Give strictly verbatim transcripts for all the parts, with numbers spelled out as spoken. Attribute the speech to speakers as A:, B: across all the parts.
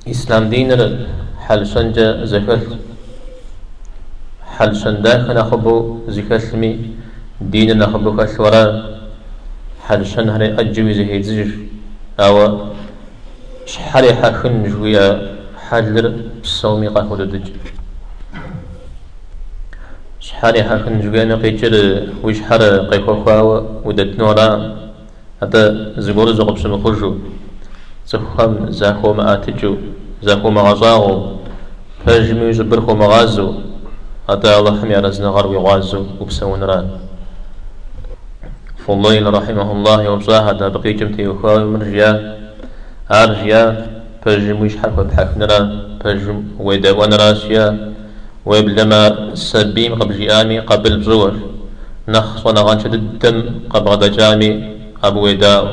A: إسلام دينر حلشنجا زكاة حلشندا نخبو زكاة دين نخبو كالورا حلشن هري أجوي زهيد زجر أو شحري حخن جويا حلر بصومي قهول دج شحري حخن جويا نقيتر وش حر قيخوخوا ودت نورا هذا زغور زغب سمخرجو زخم زاخو ما أتجو زاخو ما غزاغو فجمي زبرخو مغازو هذا الله حمي رزنا غروي غازو وبسون ران فالله رحمه الله وبصاها دا بقي جمتي وخاوي مرجيا أرجيا فجم ويش حرف بحكنرا فجم ويدوان راسيا ويبلما السبيم قبل جيامي قبل بزور نخص ونغان شد الدم قبل غدا جامي أبو ويداور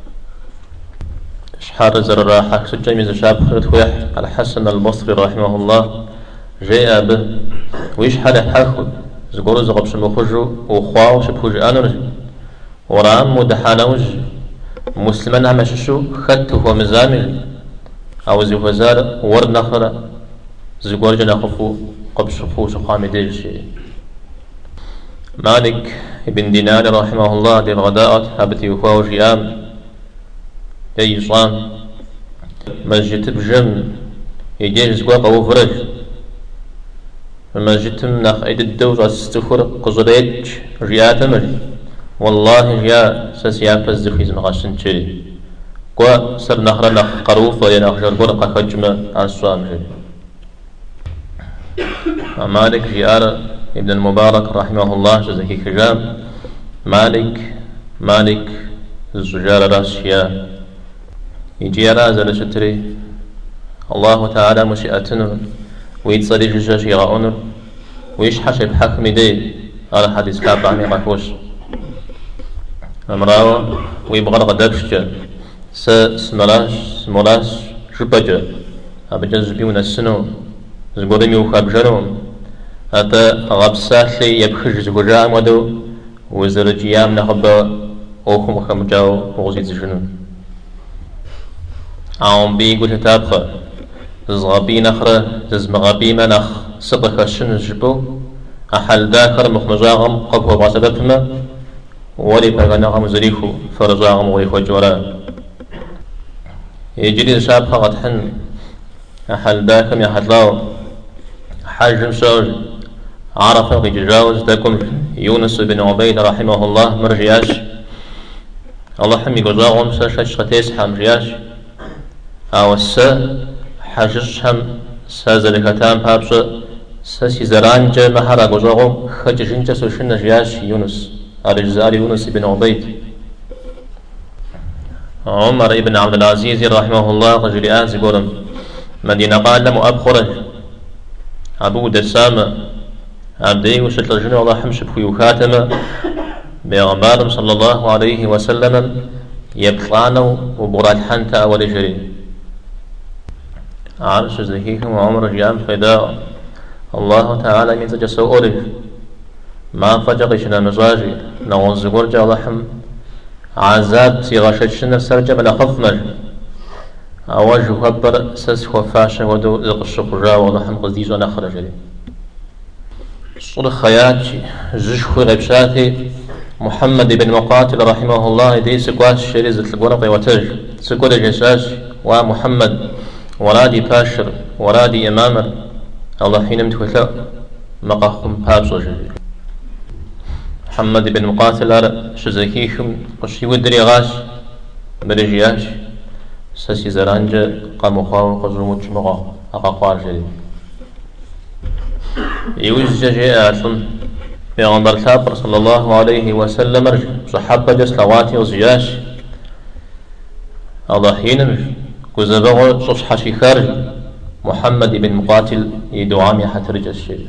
A: شحار زر الراحة سجمي زشاب خرط ويح على حسن البصري رحمه الله جاء به ويش حالة حاخد زقور زغب شمخجو وخواو شبخوج أنرج ورام مدحانوج مسلمان همششو خدت هو مزامل أو زي وزار ور نخرة زقور جنخفو قبل شخو شقام ديج مالك ابن دينار رحمه الله دي الغداءات هبتي وخواو جيام أي صام مسجد بجم يجي زقوا قوو فرج فما جتم نخ عيد الدور استخر قزريج ريات مر والله يا سسيا فزخيز مغاشن شري قوا سر نخر نخ قروف ولا نخ جربور قخجمة عصام شري مالك جيار ابن المبارك رحمه الله جزاكي كجام مالك مالك الزجار راسيا يجي رازل شتري الله تعالى مشيئتنا ويتصدي جشاش يغاونر ويشحش بحكم دي على حديث كعب عمي قفوش امراو ويبغر غدابشجا س سمراش سمراش شبجا أبجز بيون السنو زقودمي وخابجنون هذا غبسالي يبخج زقوجا مدو وزرجيام نخبا أوكم خمجاو وغزيد جنون عم بيقول تتابخ زغبي نخرة زمغبي منخ سطك الشن جبو أحل ذاكر مخمجاغم قبه بعسبتما ولي بغناغم زريخو فرجاغم وليخو جورا يجري شابها غتحن أحل ذاكم يحدلاو حجم شوج عرف يجاوز تكم يونس بن عبيد رحمه الله مرجياش الله حمي قزاغم ساشش ختيس حمجياش أو السا حجشهم سازلكتام بابش ساسي زرانجا مهارا قزاغم خجشنجا سوشن جياش يونس الجزائري يونس بن عبيد عمر بن عبد العزيز رحمه الله رجل آز قرم مدينة قال لم أبخرج أبو دسامة عبدي وشتل الجنة الله حمش بخيو خاتمة بيغمار صلى الله عليه وسلم يبخلانو وبراد حنتا أول جري عرش زكيكم وعمر جام فداء الله تعالى من تجسو أولف ما فجقشنا مزاجي نغز قرجة لحم عذاب سيغاشتشنا سرجة من أخفمر أواجه هبر سس وفاشة ودو زق الشقجا ولحم قزديز ونخرج لي صل خياتي زشخو غبشاتي محمد بن مقاتل رحمه الله دي سكواش شريز الغرق وتج سكوت جساس ومحمد ورادي باشر ورادي إمامر الله حين متوثق مقاخم بابس وجري محمد بن مقاتل شزكيكم قشي ودري غاش برجياش ساسي زرانجا قاموا خاو قزرموش مغا أقاقوار جري يوجد جاء أرسل بيغمبر ثابر صلى الله عليه وسلم صحابة جسلواتي وزياش الله حين كوزبغو صصح شخارج محمد بن مقاتل يدعامي حترج الشيء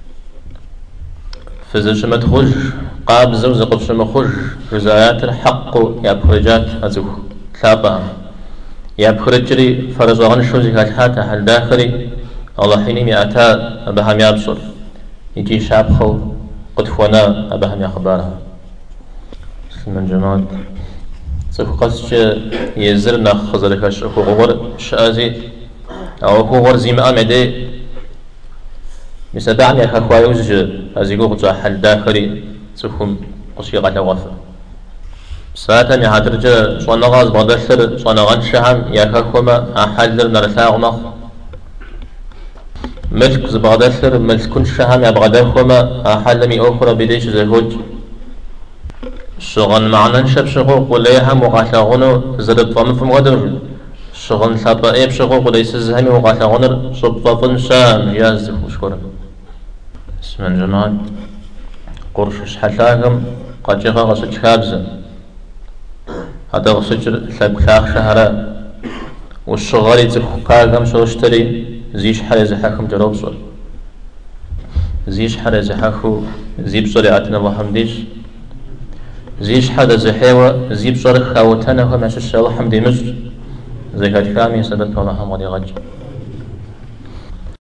A: فزش مدخج قاب زوز قبش مخج رزايات الحق يا بخرجات أزوخ ثابها يا بخرجري فرزوغن شوزي هالحاتا هل داخري الله حيني مئتا أبهم يابصر يجي شابخو قد فونا أبهم يخبارها من جماعة سوف قصش يزرنا خزرك الشيخ وغور شازي أو هو ورزيم أمدي مسبعني أخوة يوزج أزيقو قطع حل داخلي تفهم قصيقة لغفة ساعة يهدرج صوانا غاز بغدسر صوانا غنشهم يخخوما أحلر نرثاغمخ ملك زبغدسر ملك كن شهم يبغدخوما أحلمي أخرى بديش زهوج شغن معنا نشب شغوق وليها مقاطعونه زرب فمفم غدر شغن ثابا إيب شغوق وليس زهمي مقاطعونه صبفن شام يازدخ مشكورا اسمن جمال قرش حلاهم قد جغا غسج خابزا هذا غسج ثاب خاخ شهرا والشغالي تخقاهم شوشتري زيش حالي زحاكم جروب صور زيش حالي زحاكو زيب صوري عتنا وحمديش زيش حدا زحيوة زيب صور خاوتنا هم عشش الله حمدي مصر زي كامي سبت الله حمدي غج